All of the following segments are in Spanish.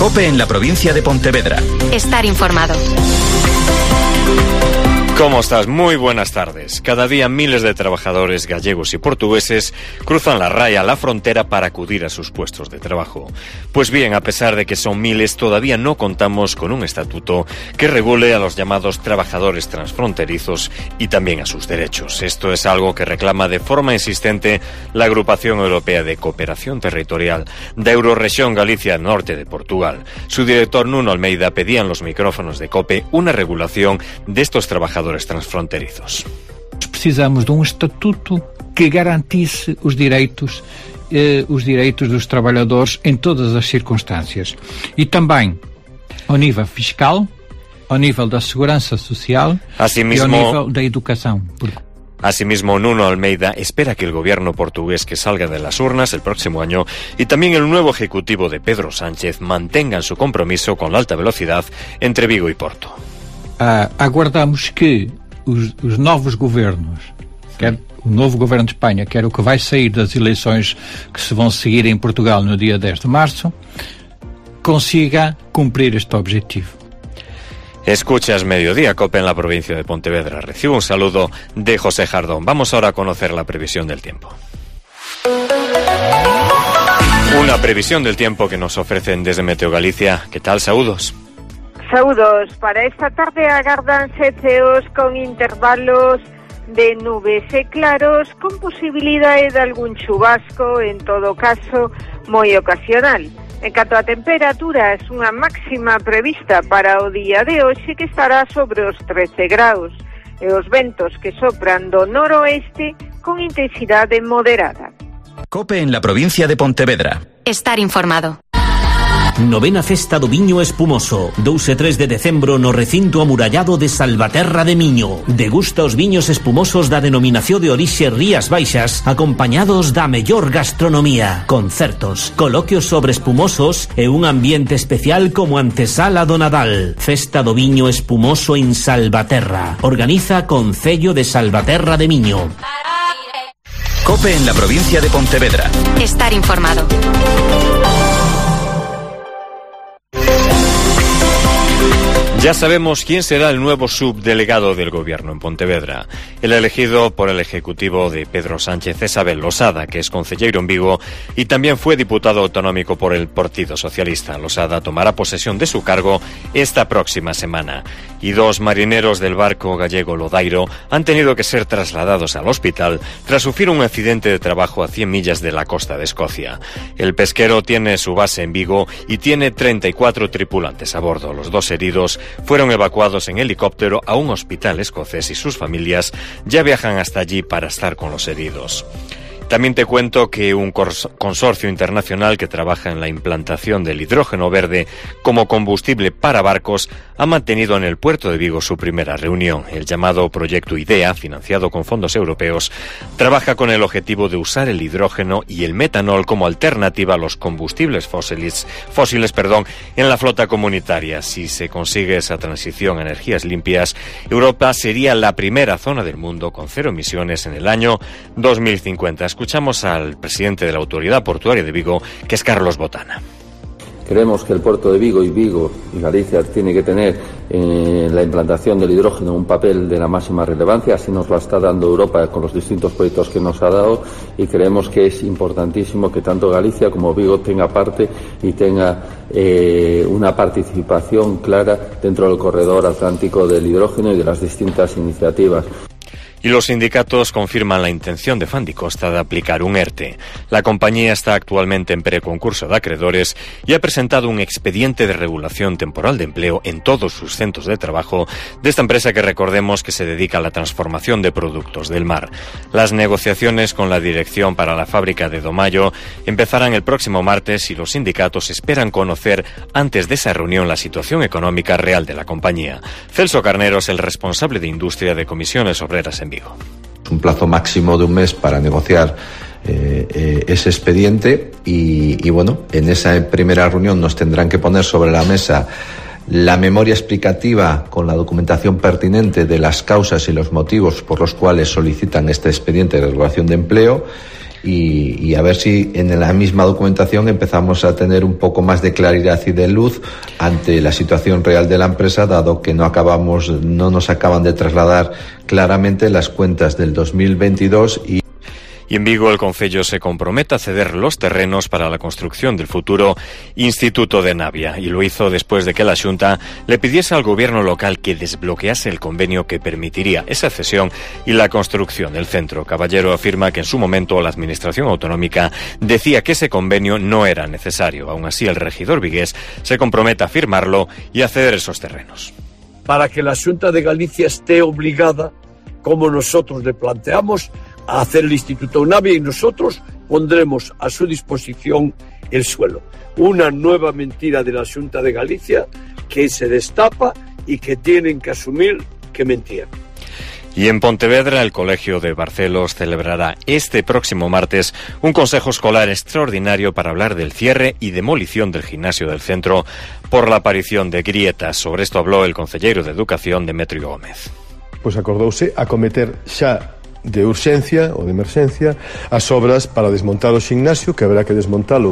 COPE en la provincia de Pontevedra. Estar informado. ¿Cómo estás? Muy buenas tardes. Cada día miles de trabajadores gallegos y portugueses cruzan la raya, la frontera, para acudir a sus puestos de trabajo. Pues bien, a pesar de que son miles, todavía no contamos con un estatuto que regule a los llamados trabajadores transfronterizos y también a sus derechos. Esto es algo que reclama de forma insistente la Agrupación Europea de Cooperación Territorial de Eurorregión Galicia Norte de Portugal. Su director Nuno Almeida pedía en los micrófonos de COPE una regulación de estos trabajadores transfronterizos. Precisamos de estatuto que garantisse os direitos dos trabalhadores em todas as circunstâncias. E também ao nível fiscal, ao nível da segurança social e ao nível da educação. Asimismo, Nuno Almeida espera que el gobierno portugués que salga de las urnas el próximo año y también el nuevo ejecutivo de Pedro Sánchez mantengan su compromiso con la alta velocidad entre Vigo y Porto. Aguardamos que os novos governos, quer o novo governo de Espanha, quer o que vai sair das eleições que se vão seguir em Portugal no dia 10 de março, consiga cumprir este objetivo. Escuchas Mediodía COPE en la provincia de Pontevedra. Recibo un saludo de José Jardón. Vamos ahora a conocer la previsión del tiempo. Una previsión del tiempo que nos ofrecen desde Meteo Galicia. ¿Qué tal? Saúdos. Saúdos. Para esta tarde agárdanse ceos con intervalos de nubes e claros con posibilidade de algún chubasco, en todo caso moi ocasional. En canto a temperaturas, unha máxima prevista para o día de hoxe que estará sobre os 13 graus e os ventos que sopran do noroeste con intensidade moderada. COPE en la provincia de Pontevedra. Estar informado. Novena Festa do Viño Espumoso, 2 e 3 de decembro no recinto amurallado de Salvaterra de Miño. Degusta os viños espumosos da denominación de orixe Rías Baixas, acompañados da mellor gastronomía, concertos, coloquios sobre espumosos e un ambiente especial como antesala do Nadal. Festa do Viño Espumoso en Salvaterra. Organiza Concello de Salvaterra de Miño. COPE en la provincia de Pontevedra. Estar informado. Ya sabemos quién será el nuevo subdelegado del gobierno en Pontevedra. El elegido por el ejecutivo de Pedro Sánchez es Abel Losada, que es concelleiro en Vigo y también fue diputado autonómico por el Partido Socialista. Losada tomará posesión de su cargo esta próxima semana. Y 2 marineros del barco gallego Lodairo han tenido que ser trasladados al hospital tras sufrir un accidente de trabajo a 100 millas de la costa de Escocia. El pesquero tiene su base en Vigo y tiene 34 tripulantes a bordo. Los 2 heridos fueron evacuados en helicóptero a un hospital escocés y sus familias ya viajan hasta allí para estar con los heridos. También te cuento que un consorcio internacional que trabaja en la implantación del hidrógeno verde como combustible para barcos ha mantenido en el puerto de Vigo su primera reunión. El llamado Proyecto IDEA, financiado con fondos europeos, trabaja con el objetivo de usar el hidrógeno y el metanol como alternativa a los combustibles fósiles, en la flota comunitaria. Si se consigue esa transición a energías limpias, Europa sería la primera zona del mundo con 0 emisiones en el año 2050. Escuchamos al presidente de la Autoridad Portuaria de Vigo, que es Carlos Botana. Creemos que el puerto de Vigo y Galicia tiene que tener en la implantación del hidrógeno un papel de la máxima relevancia, así nos lo está dando Europa con los distintos proyectos que nos ha dado, y creemos que es importantísimo que tanto Galicia como Vigo tenga parte y tenga una participación clara dentro del corredor atlántico del hidrógeno y de las distintas iniciativas. Y los sindicatos confirman la intención de Fandicosta de aplicar un ERTE. La compañía está actualmente en preconcurso de acreedores y ha presentado un expediente de regulación temporal de empleo en todos sus centros de trabajo de esta empresa que recordemos que se dedica a la transformación de productos del mar. Las negociaciones con la dirección para la fábrica de Domayo empezarán el próximo martes y los sindicatos esperan conocer antes de esa reunión la situación económica real de la compañía. Celso Carnero es el responsable de industria de Comisiones Obreras en Vigo. Un plazo máximo de un mes para negociar ese expediente y bueno, en esa primera reunión nos tendrán que poner sobre la mesa la memoria explicativa con la documentación pertinente de las causas y los motivos por los cuales solicitan este expediente de regulación de empleo y a ver si en la misma documentación empezamos a tener un poco más de claridad y de luz ante la situación real de la empresa, dado que no nos acaban de trasladar claramente las cuentas del 2022 Y en Vigo el concello se compromete a ceder los terrenos para la construcción del futuro Instituto de Navia, y lo hizo después de que la Xunta le pidiese al gobierno local que desbloquease el convenio que permitiría esa cesión y la construcción del centro. Caballero afirma que en su momento la administración autonómica decía que ese convenio no era necesario. Aún así, el regidor vigués se compromete a firmarlo y a ceder esos terrenos. Para que la Xunta de Galicia esté obligada, como nosotros le planteamos, a hacer el Instituto Navia, y nosotros pondremos a su disposición el suelo. Una nueva mentira de la Xunta de Galicia que se destapa y que tienen que asumir que mentía. Y en Pontevedra, el Colegio de Barcelos celebrará este próximo martes un consejo escolar extraordinario para hablar del cierre y demolición del gimnasio del centro por la aparición de grietas. Sobre esto habló el concelleiro de Educación, Demetrio Gómez. Pois acordouse acometer xa de urxencia ou de emerxencia as obras para desmontar o gimnasio, que haberá que desmontalo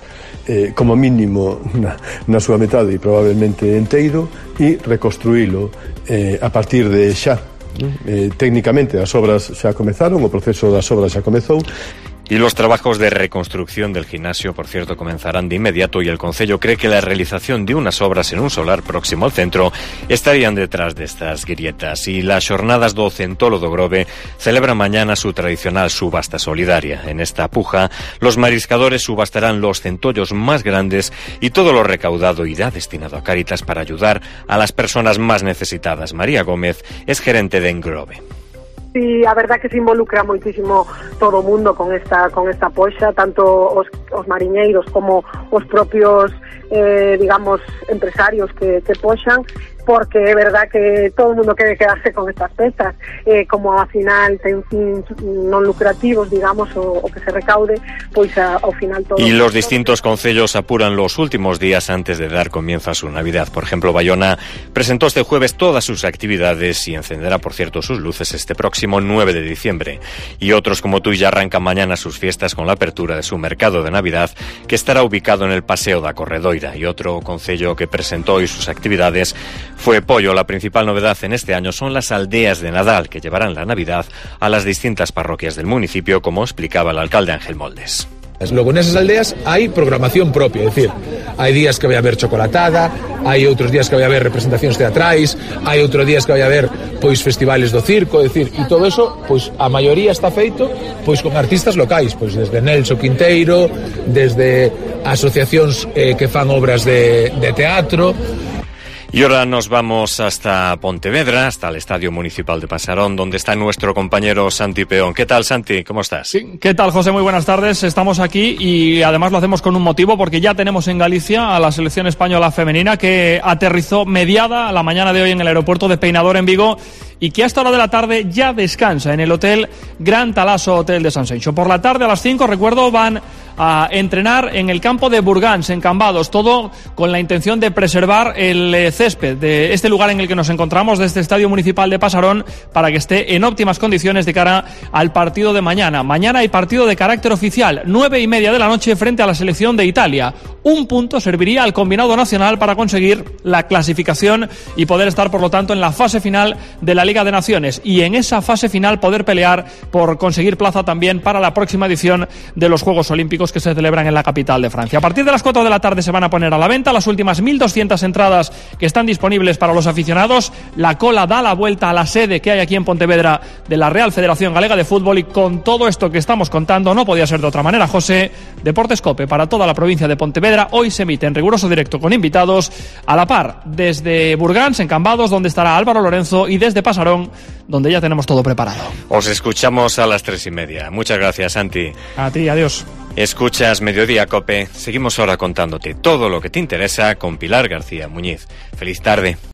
como mínimo na súa metade e probablemente enteiro, e reconstruílo a partir de xa. Técnicamente as obras xa comezaron, o proceso das obras xa comezou. Y los trabajos de reconstrucción del gimnasio, por cierto, comenzarán de inmediato, y el concello cree que la realización de unas obras en un solar próximo al centro estarían detrás de estas grietas. Y las jornadas do Centolo do Grove celebran mañana su tradicional subasta solidaria. En esta puja, los mariscadores subastarán los centollos más grandes y todo lo recaudado irá destinado a Cáritas para ayudar a las personas más necesitadas. María Gómez es gerente de Engrove. Sí, a verdad que se involucra moitísimo todo o mundo con esta poxa, tanto os mariñeiros como os propios digamos, empresarios que poxan, porque é verdad que todo o mundo quere quedarse con estas pezas, como ao final ten fins non lucrativos, digamos, o que se recaude, pois ao final todo. Y los distintos concellos apuran los últimos días antes de dar comienzo a su Navidad. Por ejemplo, Bayona presentó este jueves todas sus actividades y encenderá, por cierto, sus luces este próximo 9 de diciembre. Y otros como Tui ya arrancan mañana sus fiestas con la apertura de su mercado de Navidad, que estará ubicado en el Paseo da Corredoira. Y otro concello que presentó hoy sus actividades fue Pollo. La principal novedad en este año son las aldeas de Nadal, que llevarán la Navidad a las distintas parroquias del municipio, como explicaba el alcalde Ángel Moldes. Logo nesas aldeas hai programación propia, é dicir, hai días que vai haber chocolatada, hai outros días que vai haber representacións teatrais, hai outros días que vai haber pois festivales do circo, é dicir, e todo eso, pois a maioría está feito pois con artistas locais, pois desde Nelson Quinteiro, desde asociacións que fan obras de teatro. Y ahora nos vamos hasta Pontevedra, hasta el Estadio Municipal de Pasarón, donde está nuestro compañero Santi Peón. ¿Qué tal, Santi? ¿Cómo estás? Sí, ¿qué tal, José? Muy buenas tardes. Estamos aquí y además lo hacemos con un motivo, porque ya tenemos en Galicia a la selección española femenina, que aterrizó mediada a la mañana de hoy en el aeropuerto de Peinador, en Vigo, y que a esta hora de la tarde ya descansa en el hotel Gran Talaso Hotel de San Sencho. Por la tarde a las 5, recuerdo, van a entrenar en el campo de Burgáns, en Cambados, todo con la intención de preservar el césped de este lugar en el que nos encontramos, de este Estadio Municipal de Pasarón, para que esté en óptimas condiciones de cara al partido de mañana. Mañana hay partido de carácter oficial, 9:30 de la noche, frente a la selección de Italia. Un punto serviría al combinado nacional para conseguir la clasificación y poder estar, por lo tanto, en la fase final de la Liga de Naciones, y en esa fase final poder pelear por conseguir plaza también para la próxima edición de los Juegos Olímpicos, que se celebran en la capital de Francia. A partir de las 4 de la tarde se van a poner a la venta las últimas 1.200 entradas que están disponibles para los aficionados. La cola da la vuelta a la sede que hay aquí en Pontevedra de la Real Federación Galega de Fútbol, y con todo esto que estamos contando no podía ser de otra manera, José. Deportes COPE para toda la provincia de Pontevedra hoy se emite en riguroso directo con invitados, a la par desde Burgáns, en Cambados, donde estará Álvaro Lorenzo, y desde Pasarón, donde ya tenemos todo preparado. Os escuchamos a las 3:30. Muchas gracias, Santi. A ti, adiós. Escuchas Mediodía COPE. Seguimos ahora contándote todo lo que te interesa con Pilar García Muñiz. Feliz tarde.